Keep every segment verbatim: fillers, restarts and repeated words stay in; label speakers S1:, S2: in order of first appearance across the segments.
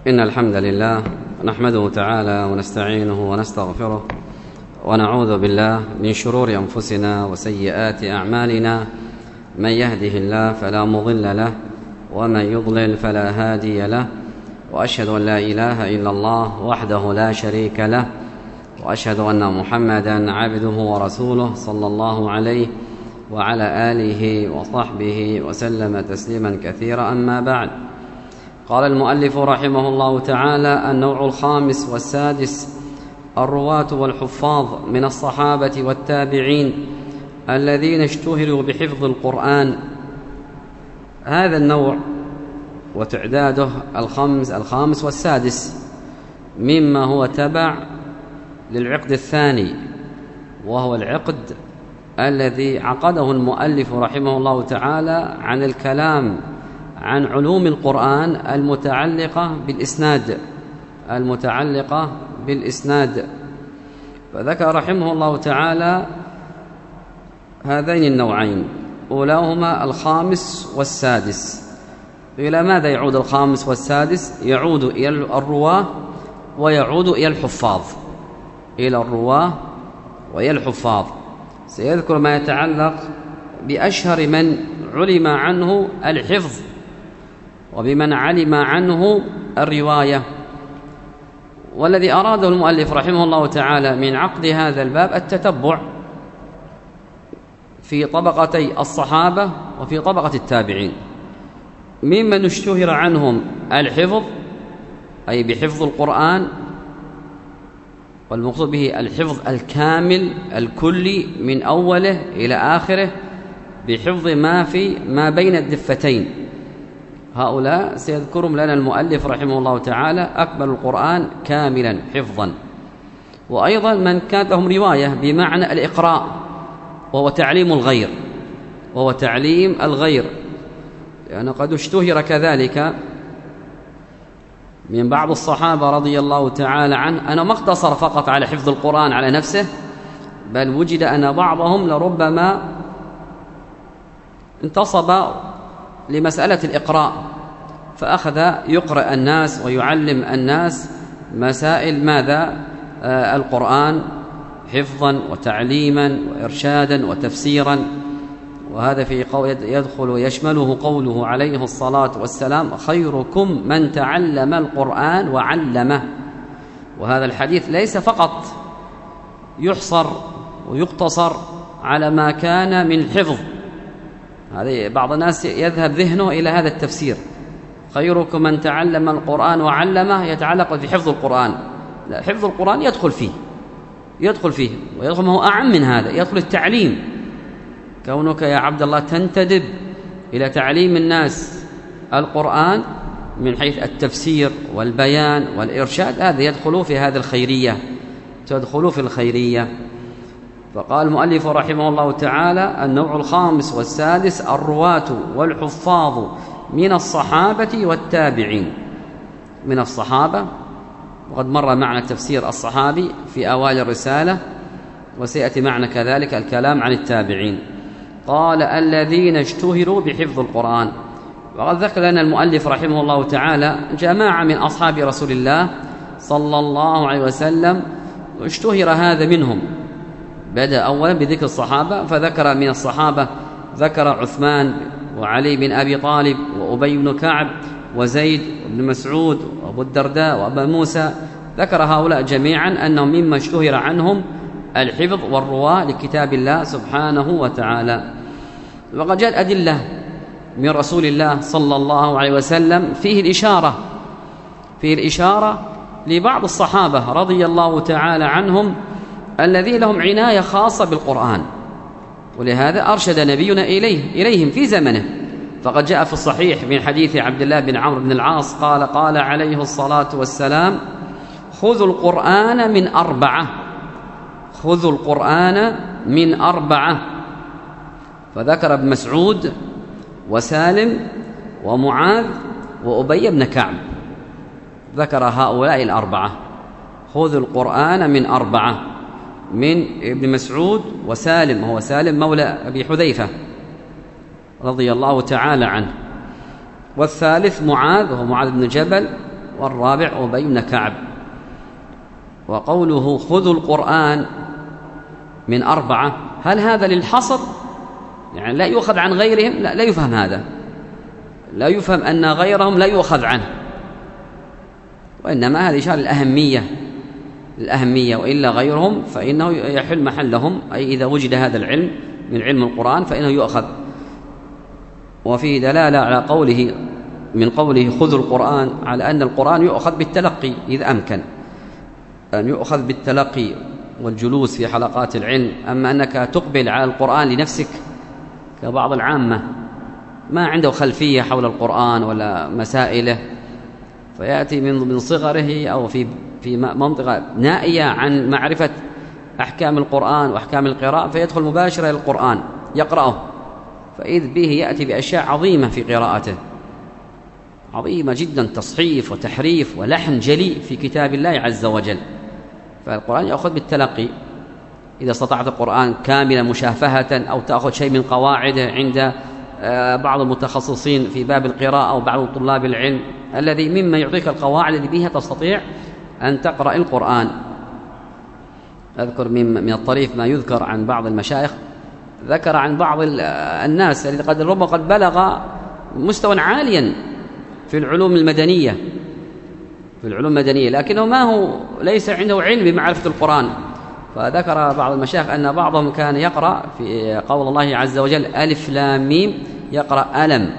S1: إن الحمد لله نحمده تعالى ونستعينه ونستغفره ونعوذ بالله من شرور أنفسنا وسيئات أعمالنا. من يهده الله فلا مضل له ومن يضلل فلا هادي له، وأشهد أن لا إله إلا الله وحده لا شريك له، وأشهد أن محمدا عبده ورسوله صلى الله عليه وعلى آله وصحبه وسلم تسليما كثيرا. أما بعد، قال المؤلف رحمه الله تعالى: النوع الخامس والسادس الرواة والحفاظ من الصحابة والتابعين الذين اشتهروا بحفظ القرآن. هذا النوع وتعداده الخمس الخامس والسادس مما هو تبع للعقد الثاني، وهو العقد الذي عقده المؤلف رحمه الله تعالى عن الكلام عن علوم القرآن المتعلقة بالإسناد المتعلقة بالإسناد فذكر رحمه الله تعالى هذين النوعين، أولاهما الخامس والسادس. إلى ماذا يعود الخامس والسادس؟ يعود إلى الرواة ويعود إلى الحفاظ إلى الرواة وإلى الحفاظ. سيذكر ما يتعلق بأشهر من علم عنه الحفظ وبمن علم عنه الرواية. والذي أراده المؤلف رحمه الله تعالى من عقد هذا الباب التتبع في طبقتي الصحابة وفي طبقة التابعين، ممن اشتهر عنهم الحفظ أي بحفظ القرآن، والمقصود به الحفظ الكامل الكلي من أوله إلى آخره بحفظ ما في ما بين الدفتين. هؤلاء سيذكرهم لنا المؤلف رحمه الله تعالى أكمل القرآن كاملا حفظا. وأيضا من كانت لهم رواية بمعنى الإقراء، وهو تعليم الغير وهو تعليم الغير لأنه يعني قد اشتهر كذلك من بعض الصحابة رضي الله تعالى عنه أنه ما اقتصر فقط على حفظ القرآن على نفسه، بل وجد أن بعضهم لربما انتصب لمسألة الإقراء، فأخذ يقرأ الناس ويعلم الناس مسائل ماذا؟ آه القرآن حفظا وتعليما وإرشادا وتفسيرا. وهذا في قول يدخل يشمله قوله عليه الصلاة والسلام: خيركم من تعلم القرآن وعلمه. وهذا الحديث ليس فقط يحصر ويقتصر على ما كان من الحفظ، هذه بعض الناس يذهب ذهنه إلى هذا التفسير: خيركم من تعلم القرآن وعلمه، يتعلق بحفظ القرآن. لا، حفظ القرآن يدخل فيه يدخل فيه ويدخل ما هو أعم من هذا، يدخل التعليم. كونك يا عبد الله تنتدب إلى تعليم الناس القرآن من حيث التفسير والبيان والإرشاد، هذا يدخل في هذا الخيرية تدخل في الخيرية. فقال المؤلف رحمه الله تعالى: النوع الخامس والسادس الرواة والحفاظ من الصحابة والتابعين. من الصحابة، وقد مر معنا تفسير الصحابي في أوائل الرسالة، وسيأتي معنا كذلك الكلام عن التابعين. قال: الذين اشتهروا بحفظ القرآن. وقد ذكر لنا المؤلف رحمه الله تعالى جماعة من أصحاب رسول الله صلى الله عليه وسلم اشتهر هذا منهم. بدأ أولا بذكر الصحابة، فذكر من الصحابة ذكر عثمان وعلي بن أبي طالب وأبي بن كعب وزيد بن مسعود وأبو الدرداء وأبا موسى. ذكر هؤلاء جميعا أنهم مما اشتهر عنهم الحفظ والرواة لكتاب الله سبحانه وتعالى. وقد جاءت أدلة من رسول الله صلى الله عليه وسلم فيه الإشارة فيه الإشارة لبعض الصحابة رضي الله تعالى عنهم الذين لهم عناية خاصة بالقرآن، ولهذا أرشد نبينا إليه إليهم في زمنه. فقد جاء في الصحيح من حديث عبد الله بن عمرو بن العاص قال: قال عليه الصلاة والسلام: خذوا القرآن من أربعة خذوا القرآن من أربعة فذكر ابن مسعود وسالم ومعاذ وأبي بن كعب، ذكر هؤلاء الأربعة. خذوا القرآن من أربعة، من ابن مسعود وسالم، وهو سالم مولى أبي حذيفة رضي الله تعالى عنه، والثالث معاذ وهو معاذ بن جبل، والرابع أبي بن كعب. وقوله خذوا القرآن من أربعة، هل هذا للحصر؟ يعني لا يؤخذ عن غيرهم؟ لا, لا يفهم هذا، لا يفهم أن غيرهم لا يؤخذ عنه، وإنما هذه إشارة الأهمية الأهمية وإلا غيرهم فإنه يحل محلهم، أي إذا وجد هذا العلم من علم القرآن فإنه يؤخذ. وفي دلالة على قوله من قوله خذوا القرآن على أن القرآن يؤخذ بالتلقي إذا أمكن أن يؤخذ بالتلقي والجلوس في حلقات العلم. أما أنك تقبل على القرآن لنفسك كبعض العامة ما عنده خلفية حول القرآن ولا مسائله، فيأتي من من صغره أو في في منطقة نائية عن معرفة أحكام القرآن وأحكام القراءة، فيدخل مباشرة إلى القرآن يقرأه، فإذ به يأتي بأشياء عظيمة في قراءته، عظيمة جدا، تصحيف وتحريف ولحن جلي في كتاب الله عز وجل. فالقرآن يأخذ بالتلقي، إذا استطعت القرآن كاملا مشافهة أو تأخذ شيء من قواعده عند بعض المتخصصين في باب القراءة أو بعض طلاب العلم الذي مما يعطيك القواعد التي بها تستطيع أن تقرأ القرآن. أذكر من الطريف ما يذكر عن بعض المشايخ، ذكر عن بعض الناس الذي قد ربما قد بلغ مستوى عاليا في العلوم المدنية في العلوم المدنية لكنه ما هو ليس عنده علم بمعرفة القرآن. فذكر بعض المشايخ أن بعضهم كان يقرأ في قول الله عز وجل ألف لام ميم يقرأ ألم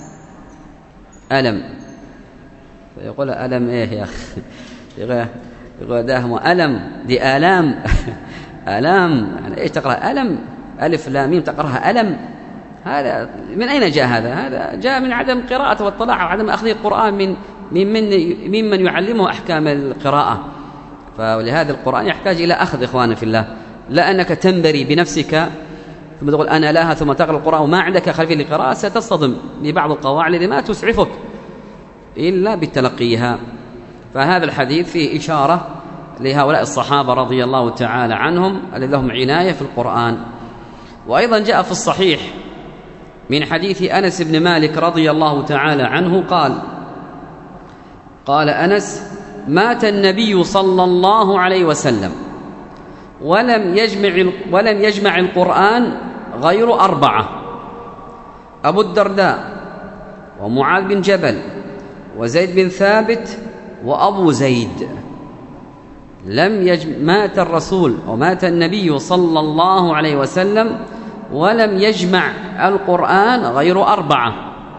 S1: ألم، فيقول ألم إيه يا أخي؟ يقول داهم ألم دي آلام آلام، يعني إيش تقرأ ألم؟ ألف لام ميم تقرأها ألم؟ هذا من أين جاء هذا؟ هذا جاء من عدم قراءة واطلاع وعدم أخذ القرآن من ممن ممن يعلمه أحكام القراءة. فلهذا القرآن يحتاج إلى أخذ إخواني في الله، لا أنك تنبري بنفسك ثم تقول أنا لها ثم تقرأ القرآن وما عندك خلفية للقراءة، ستصطدم ببعض القواعد التي ما تسعفك إلا بتلقيها. فهذا الحديث فيه إشارة لهؤلاء الصحابة رضي الله تعالى عنهم الذين لهم عناية في القرآن. وأيضا جاء في الصحيح من حديث أنس بن مالك رضي الله تعالى عنه قال قال أنس مات النبي صلى الله عليه وسلم ولم يجمع ولم يجمع القرآن غير أربعة: أبو الدرداء ومعاذ بن جبل وزيد بن ثابت وأبو زيد. لم يجمع مات الرسول ومات النبي صلى الله عليه وسلم ولم يجمع القرآن غير أربعة،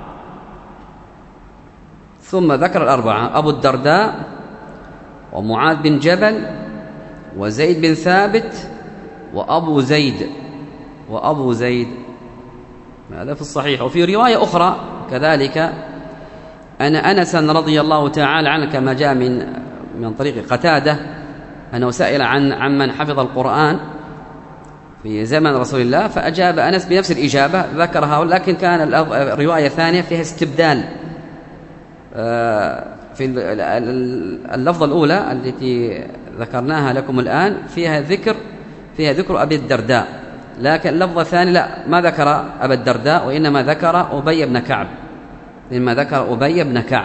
S1: ثم ذكر الأربعة: أبو الدرداء ومعاذ بن جبل وزيد بن ثابت وأبو زيد وأبو زيد هذا في الصحيح. وفي رواية أخرى كذلك أن أنسا رضي الله تعالى عنه كما جاء من من طريق قتادة أنه سئل عن عمن حفظ القرآن في زمن رسول الله فأجاب أنس بنفس الإجابة ذكرها، لكن كان الرواية الثانية فيها استبدال. في اللفظة الأولى التي ذكرناها لكم الآن فيها ذكر فيها ذكر أبي الدرداء، لكن اللفظة الثانية لا ما ذكر أبا الدرداء وإنما ذكر أبي بن كعب إنما ذكر أبي بن كعب.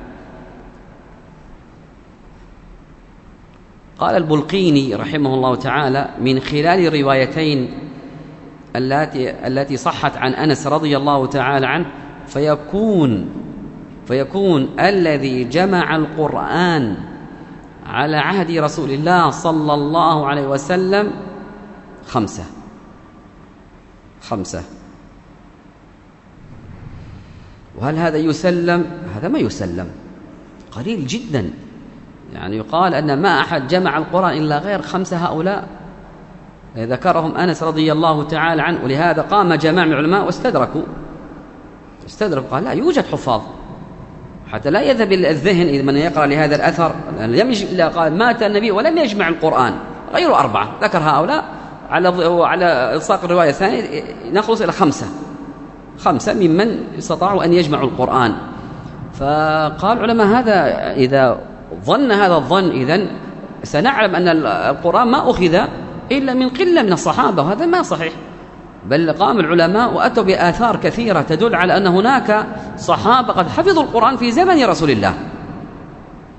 S1: قال البلقيني رحمه الله تعالى من خلال روايتين التي التي صحت عن أنس رضي الله تعالى عنه فيكون فيكون الذي جمع القرآن على عهد رسول الله صلى الله عليه وسلم خمسة خمسة وهل هذا يسلم؟ هذا ما يسلم، قليل جدا. يعني يقال أن ما أحد جمع القرآن إلا غير خمسة هؤلاء ذكرهم أنس رضي الله تعالى عنه. ولهذا قام جماعة من العلماء واستدركوا استدركوا قال لا يوجد حفاظ، حتى لا يذهب الذهن إذا من يقرأ لهذا الأثر إلا قال مات النبي ولم يجمع القرآن غير أربعة، ذكر هؤلاء على على إلصاق الرواية الثانية نخلص إلى خمسة خمسة ممن استطاعوا أن يجمعوا القرآن. فقال علماء هذا إذا ظن هذا الظن إذن سنعلم أن القرآن ما أخذ إلا من قلة من الصحابة، وهذا ما صحيح. بل قام العلماء وأتوا بآثار كثيرة تدل على أن هناك صحابة قد حفظوا القرآن في زمن رسول الله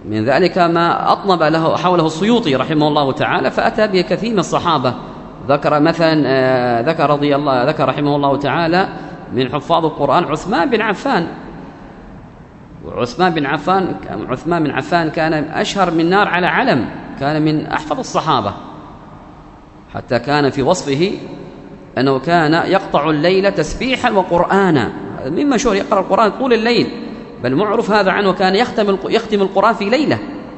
S1: من ذلك ما أطنب له حوله السيوطي رحمه الله تعالى، فأتى بكثير من الصحابة. ذكر مثلا ذكر رضي الله ذكر رحمه الله تعالى من حفاظ القرآن عثمان بن عفان. وعثمان بن عفان عثمان بن عفان كان أشهر من نار على علم، كان من أحفظ الصحابة، حتى كان في وصفه أنه كان يقطع الليل تسبيحا وقرآنا، من مشهور يقرأ القرآن طول الليل، بل معروف هذا عنه كان يختم يختم القرآن في ليلة،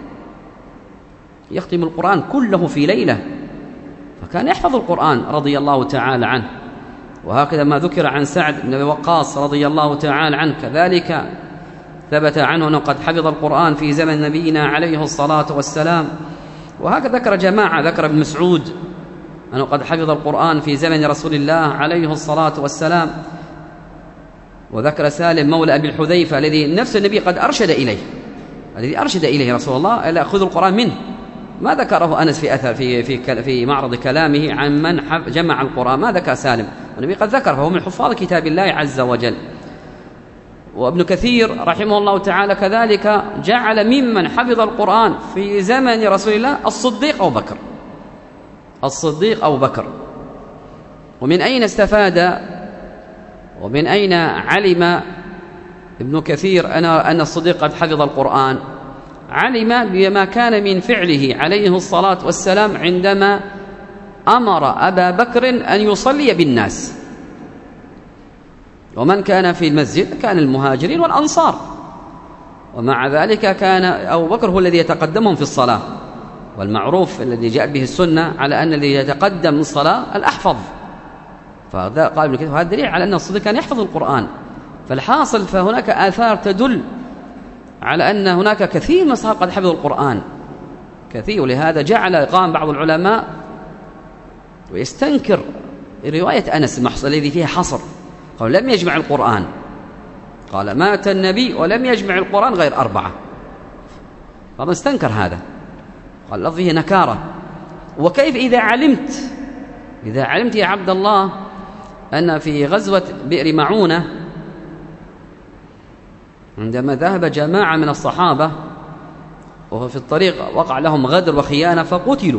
S1: يختم القرآن كله في ليلة، فكان يحفظ القرآن رضي الله تعالى عنه. وهكذا ما ذكر عن سعد بن أبي وقاص رضي الله تعالى عنه، كذلك ثبت عنه أنه قد حفظ القرآن في زمن نبينا عليه الصلاة والسلام. وهكذا ذكر جماعة، ذكر ابن مسعود أنه قد حفظ القرآن في زمن رسول الله عليه الصلاة والسلام. وذكر سالم مولى أبي الحذيفة الذي نفس النبي قد أرشد إليه، الذي أرشد إليه رسول الله إلى أخذ القرآن منه. ما ذكره أنس في أثر في في في معرض كلامه عن من جمع القرآن، ما ذكر سالم، النبي قد ذكر، فهو من حفاظ كتاب الله عز وجل. وابن كثير رحمه الله تعالى كذلك جعل ممن حفظ القرآن في زمن رسول الله الصديق أبو بكر، الصديق أبو بكر. ومن أين استفاد ومن أين علم ابن كثير أن أن الصديق قد حفظ القرآن؟ علم بما كان من فعله عليه الصلاة والسلام عندما أمر أبا بكر أن يصلي بالناس. ومن كان في المسجد كان المهاجرين والأنصار، ومع ذلك كان أبو بكر هو الذي يتقدمهم في الصلاة، والمعروف الذي جاء به السنة على أن الذي يتقدم من الصلاة الأحفظ. فهذا قال ابن كثير هذا دليل على أن الصديق كان يحفظ القرآن. فالحاصل فهناك آثار تدل على أن هناك كثير من الصحابة قد حفظوا القرآن كثير. ولهذا جعل قام بعض العلماء ويستنكر رواية أنس المحصل الذي فيها حصر، قال لم يجمع القرآن، قال مات النبي ولم يجمع القرآن غير أربعة، فما استنكر هذا، قال لفظه نكارة. وكيف إذا علمت إذا علمت يا عبد الله أن في غزوة بئر معونة عندما ذهب جماعة من الصحابة وفي الطريق وقع لهم غدر وخيانة فقتلوا،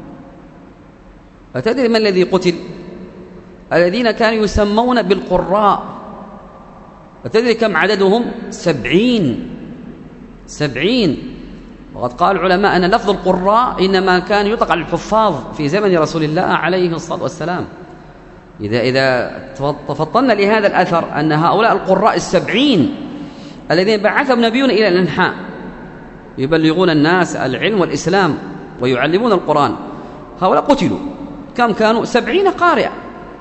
S1: أتدري ما الذي قتل؟ الذين كانوا يسمون بالقراء. أتدري كم عددهم؟ سبعين سبعين وقد قال العلماء أن لفظ القراء إنما كان يطلق على الحفاظ في زمن رسول الله عليه الصلاة والسلام. إذا إذا تفطنا لهذا الأثر أن هؤلاء القراء السبعين الذين بعثهم نبيون إلى الأنحاء يبلغون الناس العلم والإسلام ويعلمون القرآن، هؤلاء قتلوا. كم كانوا؟ سبعين قارئ.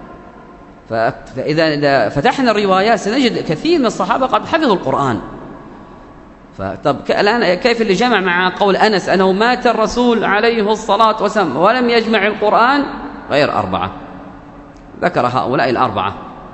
S1: فإذا فتحنا الروايات سنجد كثير من الصحابة قد حفظوا القرآن. فطب الآن كيف اللي جمع مع قول أنس أنه مات الرسول عليه الصلاة والسلام ولم يجمع القرآن غير أربعة؟ ذكر هؤلاء الأربعة.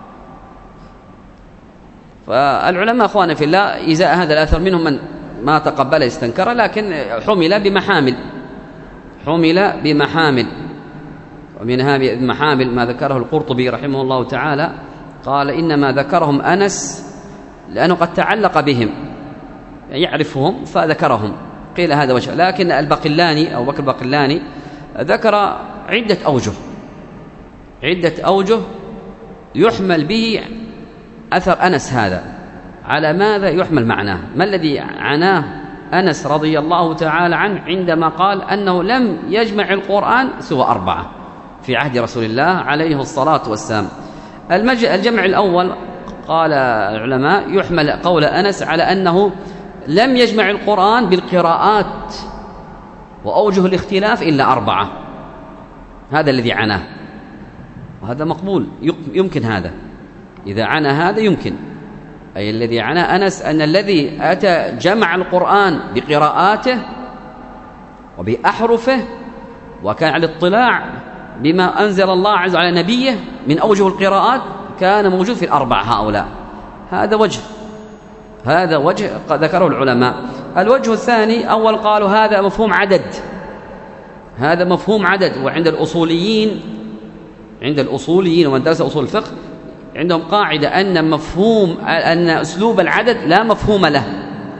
S1: فالعلماء أخوانا في الله إزاء هذا الأثر منهم من ما تقبل استنكر، لكن حمل بمحامل حمل بمحامل ومن هذه المحامل ما ذكره القرطبي رحمه الله تعالى، قال إنما ذكرهم أنس لأنه قد تعلق بهم، يعرفهم فذكرهم، قيل هذا وجه. لكن البقلاني أو بكر البقلاني ذكر عدة أوجه عدة أوجه يحمل به أثر أنس هذا. على ماذا يحمل معناه؟ ما الذي عناه أنس رضي الله تعالى عنه عندما قال أنه لم يجمع القرآن سوى أربعة في عهد رسول الله عليه الصلاة والسلام؟ الجمع الأول قال العلماء يحمل قول أنس على أنه لم يجمع القرآن بالقراءات وأوجه الاختلاف إلا أربعة، هذا الذي عناه، وهذا مقبول يمكن هذا إذا عنى هذا يمكن، أي الذي عنى أنس أن الذي أتى جمع القرآن بقراءاته وبأحرفه وكان على الاطلاع بما أنزل الله عز وجل على نبيه من أوجه القراءات كان موجود في الأربعة هؤلاء. هذا وجه هذا وجه ذكره العلماء. الوجه الثاني أول قالوا هذا مفهوم عدد هذا مفهوم عدد وعند الأصوليين عند الأصوليين ومن درس أصول الفقه عندهم قاعدة أن مفهوم أن أسلوب العدد لا مفهوم له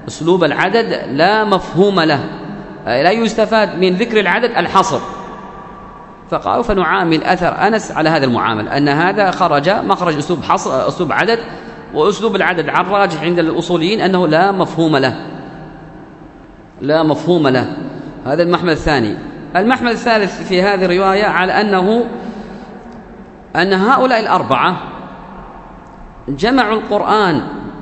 S1: أسلوب العدد لا مفهوم له، لا يستفاد من ذكر العدد الحصر. فقالوا فنعامل أثر أنس على هذا المعامل، أن هذا خرج مخرج أسلوب حصر أسلوب عدد، وأسلوب العدد على الراجح عند الأصوليين أنه لا مفهوم له، لا مفهوم له. هذا المحمل الثاني. المحمل الثالث في هذه الرواية على أنه أن هؤلاء الأربعة جمعوا القرآن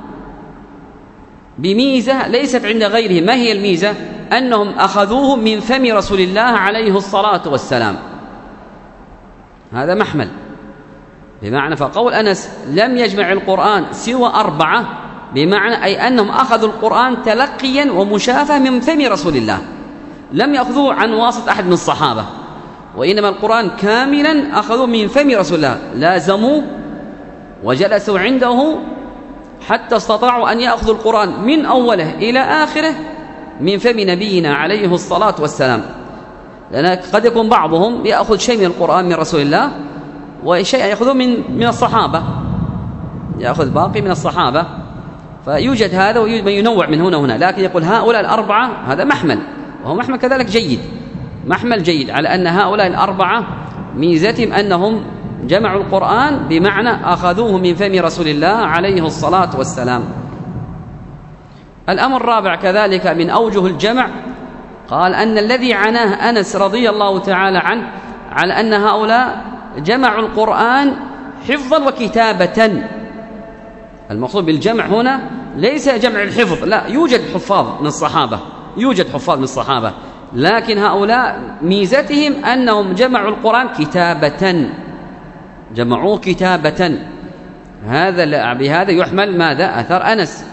S1: بميزة ليست عند غيرهم. ما هي الميزة؟ أنهم أخذوه من فم رسول الله عليه الصلاة والسلام. هذا محمل، بمعنى فقول أنس لم يجمع القرآن سوى أربعة، بمعنى أي أنهم أخذوا القرآن تلقيا ومشافهة من فم رسول الله، لم يأخذوه عن واسطة أحد من الصحابة، وإنما القرآن كاملا أخذوه من فم رسول الله، لازموه وجلسوا عنده حتى استطاعوا أن يأخذوا القرآن من أوله إلى آخره من فم نبينا عليه الصلاة والسلام. لأن قد يكون بعضهم يأخذ شيء من القرآن من رسول الله وشيء يأخذه من من الصحابة، يأخذ باقي من الصحابة، فيوجد هذا ومن ينوع من هنا وهنا. لكن يقول هؤلاء الأربعة هذا محمل، وهو محمل كذلك جيد، محمل جيد على أن هؤلاء الأربعة ميزتهم أنهم جمعوا القرآن بمعنى أخذوه من فم رسول الله عليه الصلاة والسلام. الأمر الرابع كذلك من أوجه الجمع، قال أن الذي عناه أنس رضي الله تعالى عنه على أن هؤلاء جمعوا القرآن حفظا وكتابة. المقصود بالجمع هنا ليس جمع الحفظ، لا، يوجد حفاظ من الصحابة، يوجد حفاظ من الصحابة، لكن هؤلاء ميزتهم أنهم جمعوا القرآن كتابة، جمعوه كتابة. هذا بهذا يحمل ماذا؟ أثر أنس.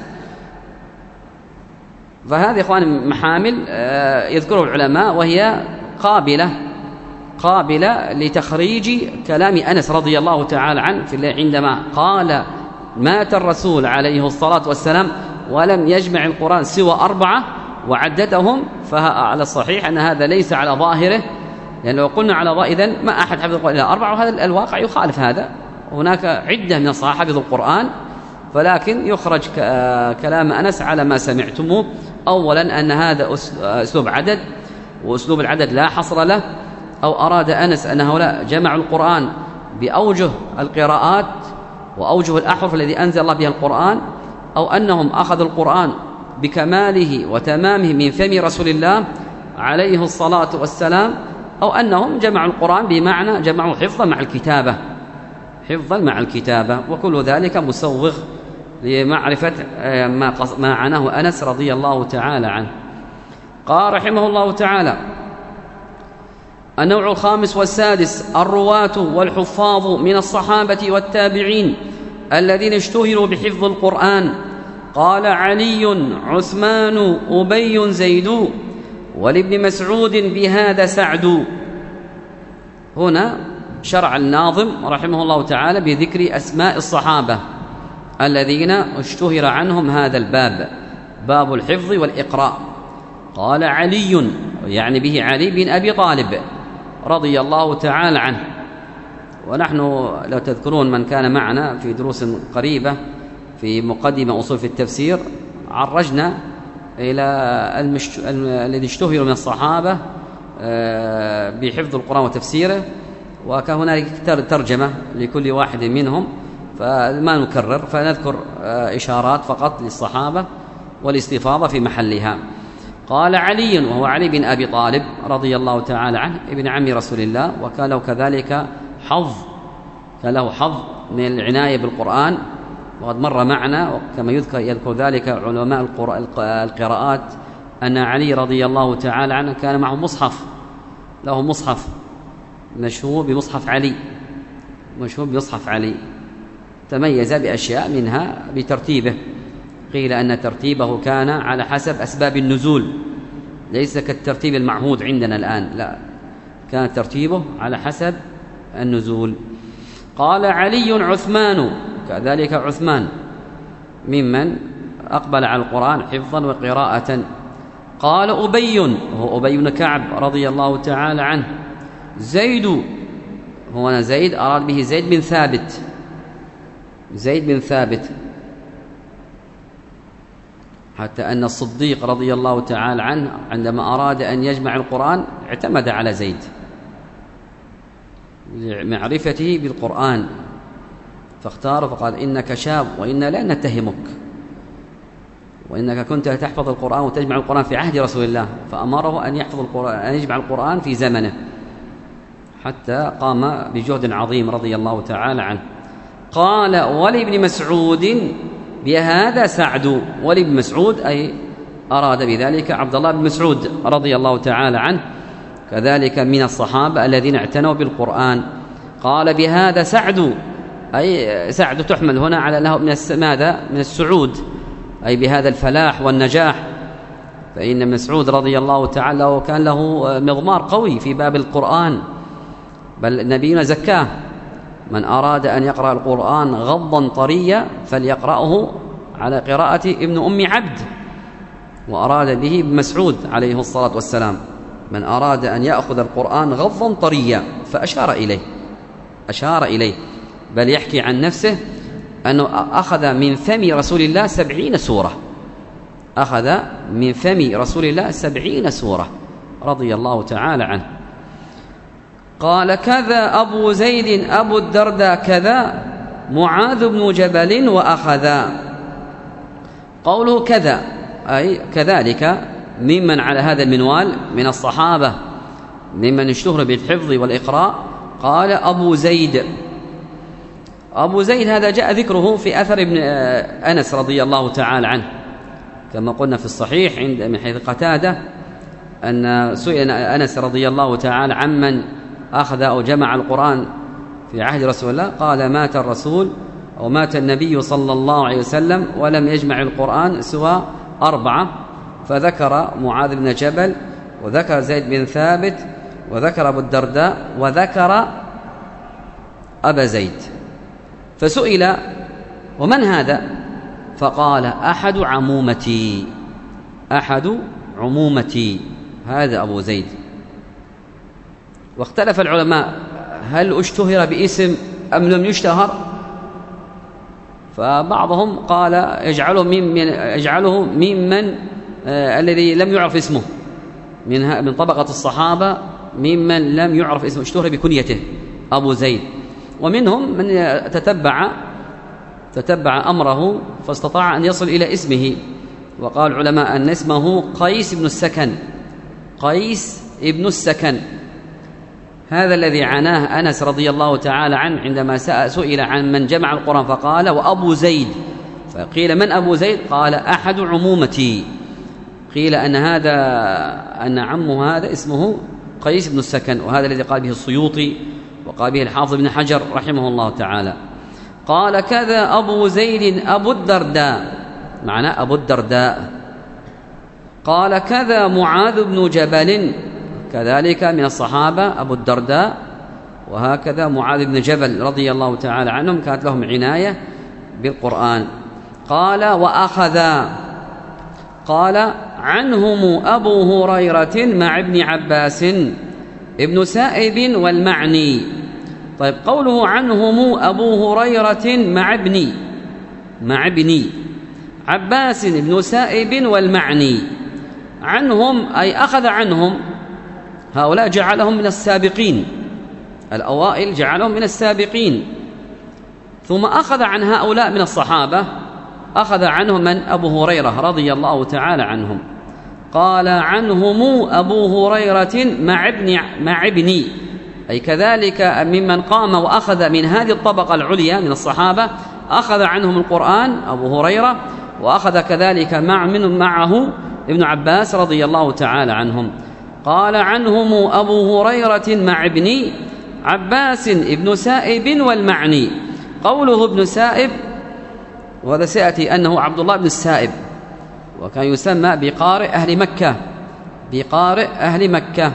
S1: فهذه إخوان محامل يذكره العلماء، وهي قابلة قابلة لتخريج كلام أنس رضي الله تعالى عنه في عندما قال مات الرسول عليه الصلاة والسلام ولم يجمع القرآن سوى أربعة وعددهم. فعلى الصحيح أن هذا ليس على ظاهره، لأن لو قلنا على ظاهره إذن ما أحد حفظ القرآن إلا أربعة، وهذا الواقع يخالف هذا. هناك عدة من الصحابة حفظوا القرآن، فلكن يخرج كلام أنس على ما سمعتموه. أولا أن هذا أسلوب عدد، وأسلوب العدد لا حصر له، أو أراد أنس أن هؤلاء جمعوا القرآن بأوجه القراءات وأوجه الأحرف الذي أنزل الله بها القرآن، أو أنهم أخذوا القرآن بكماله وتمامه من فم رسول الله عليه الصلاة والسلام، أو أنهم جمعوا القرآن بمعنى جمعوا حفظا مع الكتابة، حفظا مع الكتابة. وكل ذلك مسوغ لمعرفة ما عناه أنس رضي الله تعالى عنه. قال رحمه الله تعالى: النوع الخامس والسادس الرواة والحفاظ من الصحابة والتابعين الذين اشتهروا بحفظ القرآن. قال علي عثمان أبي زيد ولابن مسعود بهذا سعد. هنا شرع الناظم رحمه الله تعالى بذكر أسماء الصحابة الذين اشتهر عنهم هذا الباب، باب الحفظ والإقراء. قال علي، يعني به علي بن أبي طالب رضي الله تعالى عنه. ونحن لو تذكرون من كان معنا في دروس قريبة في مقدمة أصول في التفسير عرجنا إلى المشت... الذي اشتهر من الصحابة بحفظ القرآن وتفسيره، وكان هنالك ترجمة لكل واحد منهم، فما نكرر، فنذكر إشارات فقط للصحابة والاستفاضة في محلها. قال علي، وهو علي بن أبي طالب رضي الله تعالى عنه، ابن عم رسول الله، وكان له كذلك حظ، كان له حظ من العناية بالقرآن، وقد مر معنا كما يذكر يذكر ذلك علماء القراءات أن علي رضي الله تعالى عنه كان معه مصحف، له مصحف مشهور بمصحف علي، مشهور بمصحف علي، تميز بأشياء منها بترتيبه. قيل أن ترتيبه كان على حسب أسباب النزول، ليس كالترتيب المعهود عندنا الآن، لا، كان ترتيبه على حسب النزول. قال علي عثمان، كذلك عثمان ممن أقبل على القرآن حفظا وقراءة. قال أبي، وهو أبي بن كعب رضي الله تعالى عنه. زيد، هو زيد أراد به زيد بن ثابت، زيد بن ثابت. حتى أن الصديق رضي الله تعالى عنه عندما أراد أن يجمع القرآن اعتمد على زيد لمعرفته بالقرآن، فاختار فقال إنك شاب وإنا لا نتهمك، وإنك كنت تحفظ القرآن وتجمع القرآن في عهد رسول الله، فأمره أن يحفظ القرآن أن يجمع القرآن في زمنه، حتى قام بجهد عظيم رضي الله تعالى عنه. قال ولابن مسعود بهذا سعد. ولابن مسعود أي أراد بذلك عبد الله بن مسعود رضي الله تعالى عنه، كذلك من الصحابة الذين اعتنوا بالقرآن. قال بهذا سعد، أي سعد تحمل هنا على أنه من ماذا؟ من السعود، أي بهذا الفلاح والنجاح. فإن مسعود رضي الله تعالى كان له مضمار قوي في باب القرآن، بل نبينا زكاه: من أراد أن يقرأ القرآن غضا طريا فليقرأه على قراءة ابن أم عبد، وأراد به ابن مسعود عليه الصلاة والسلام: من أراد أن يأخذ القرآن غضا طريا، فأشار إليه أشار إليه بل يحكي عن نفسه أنه أخذ من فم رسول الله سبعين سورة أخذ من فم رسول الله سبعين سورة رضي الله تعالى عنه. قال كذا أبو زيد أبو الدرداء كذا معاذ بن جبل وأخذا. قوله كذا أي كذلك ممن على هذا المنوال من الصحابة ممن اشتهر بالحفظ والإقراء. قال أبو زيد. أبو زيد هذا جاء ذكره في أثر ابن أنس رضي الله تعالى عنه، كما قلنا في الصحيح عند من حيث قتادة أن سئل أنس رضي الله تعالى عمن أخذ أو جمع القرآن في عهد رسول الله، قال مات الرسول أو مات النبي صلى الله عليه وسلم ولم يجمع القرآن سوى أربعة، فذكر معاذ بن جبل، وذكر زيد بن ثابت، وذكر أبو الدرداء، وذكر أبا زيد. فسئل ومن هذا؟ فقال أحد عمومتي أحد عمومتي هذا أبو زيد. واختلف العلماء هل اشتهر باسم أم لم يشتهر؟ فبعضهم قال اجعله ممن اجعله ممن آه الذي لم يعرف اسمه من من طبقة الصحابة، ممن لم يعرف اسمه اشتهر بكنيته أبو زيد. ومنهم من تتبع تتبع أمره فاستطاع أن يصل إلى اسمه، وقال العلماء أن اسمه قيس بن السكن قيس ابن السكن. هذا الذي عناه أنس رضي الله تعالى عنه عندما سئل عن من جمع القرآن فقال وأبو زيد، فقيل من أبو زيد؟ قال أحد عمومتي. قيل أن هذا أن عمه هذا اسمه قيس بن السكن، وهذا الذي قال به السيوطي وقال به الحافظ بن حجر رحمه الله تعالى. قال كذا أبو زيد أبو الدرداء، معنى أبو الدرداء. قال كذا معاذ بن جبل، كذلك من الصحابة أبو الدرداء، وهكذا معاذ بن جبل رضي الله تعالى عنهم كانت لهم عناية بالقرآن. قال وأخذا. قال عنهم أبو هريرة مع ابن عباس ابن سائب والمعني. طيب قوله عنهم أبو هريرة مع ابن مع ابن عباس ابن سائب والمعني، عنهم أي أخذ عنهم، هؤلاء جعلهم من السابقين الأوائل، جعلهم من السابقين. ثم أخذ عن هؤلاء من الصحابة، أخذ عنهم من؟ أبو هريرة رضي الله تعالى عنهم. قال عنهم أبو هريرة مع ابن مع ابني، أي كذلك ممن قام وأخذ من هذه الطبقة العليا من الصحابة، أخذ عنهم القرآن أبو هريرة، وأخذ كذلك مع من معه ابن عباس رضي الله تعالى عنهم. قال عنهم أبو هريرة مع ابن عباس ابن سائب والمعني. قوله ابن سائب، وهذا سيأتي أنه عبد الله بن السائب، وكان يسمى بقارئ أهل مكة بقارئ أهل مكة.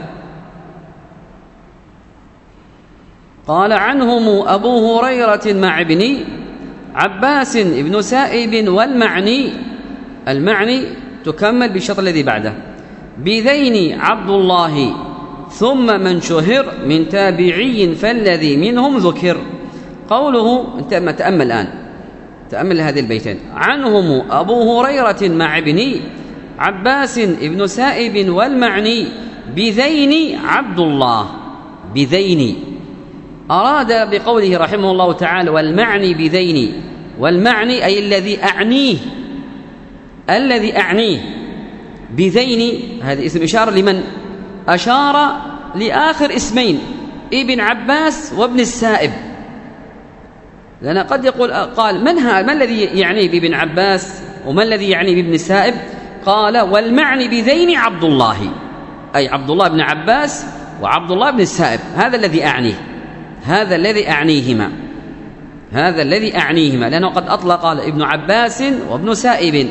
S1: قال عنهم أبو هريرة مع ابن عباس ابن سائب والمعني. المعني تكمل بالشطر الذي بعده: بذين عبد الله ثم من شهر من تابعي فالذي منهم ذكر. قوله تأمل الآن: تأمل هذه البيتين: عنهم أبو هريرة مع ابن عباس ابن سائب والمعني بذين عبد الله. بذين أراد بقوله رحمه الله تعالى والمعني بذين، والمعني أي الذي أعنيه، الذي أعنيه. بذين هذا اسم إشارة لمن؟ أشار لآخر اسمين، ابن عباس وابن السائب، لأن قد يقول قال من هذا، ما الذي يعني بابن عباس وما الذي يعني بابن السائب؟ قال والمعني بذين عبد الله، أي عبد الله بن عباس وعبد الله بن السائب، هذا الذي أعنيه، هذا الذي أعنيهما، هذا الذي أعنيهما، لأنه قد أطلق قال ابن عباس وابن سائب.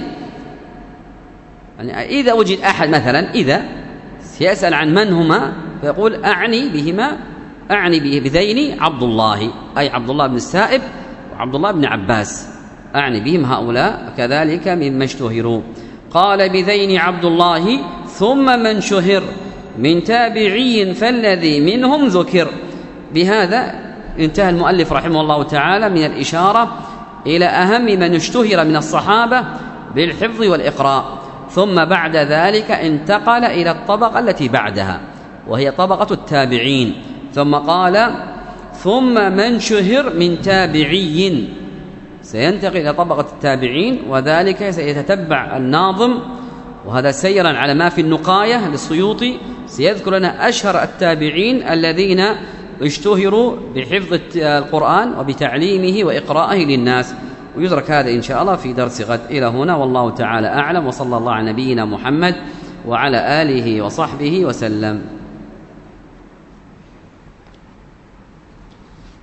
S1: يعني إذا وجد أحد مثلا إذا سيسأل عن من هما فيقول أعني بهما، أعني به بذين عبد الله، أي عبد الله بن السائب وعبد الله بن عباس، أعني بهم هؤلاء كذلك مما اشتهروا. قال بذين عبد الله ثم من شهر من تابعي فالذي منهم ذكر. بهذا انتهى المؤلف رحمه الله تعالى من الإشارة إلى أهم من اشتهر من الصحابة بالحفظ والإقراء، ثم بعد ذلك انتقل إلى الطبقة التي بعدها وهي طبقة التابعين، ثم قال ثم من شهر من تابعي، سينتقل إلى طبقة التابعين، وذلك سيتتبع الناظم وهذا سيرا على ما في النقاية للسيوطي، سيذكر لنا أشهر التابعين الذين اشتهروا بحفظ القرآن وبتعليمه وإقراءه للناس، ويدرك هذا إن شاء الله في درس غد. إلى هنا والله تعالى أعلم، وصلى الله على نبينا محمد وعلى آله وصحبه وسلم.